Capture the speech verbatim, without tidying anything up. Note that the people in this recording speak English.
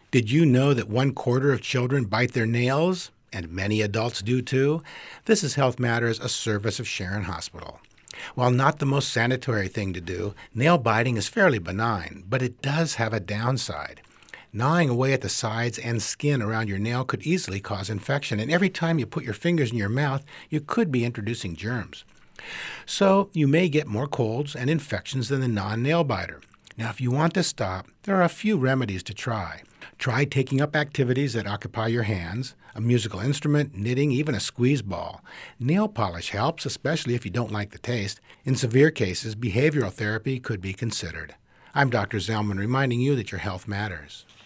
Did you know that one quarter of children bite their nails? And many adults do too? This is Health Matters, a service of Sharon Hospital. While not the most sanitary thing to do, nail biting is fairly benign, but it does have a downside. Gnawing away at the sides and skin around your nail could easily cause infection, and every time you put your fingers in your mouth, you could be introducing germs. So you may get more colds and infections than the non-nail biter. Now, if you want to stop, there are a few remedies to try. Try taking up activities that occupy your hands, a musical instrument, knitting, even a squeeze ball. Nail polish helps, especially if you don't like the taste. In severe cases, behavioral therapy could be considered. I'm Doctor Zellman, reminding you that your health matters.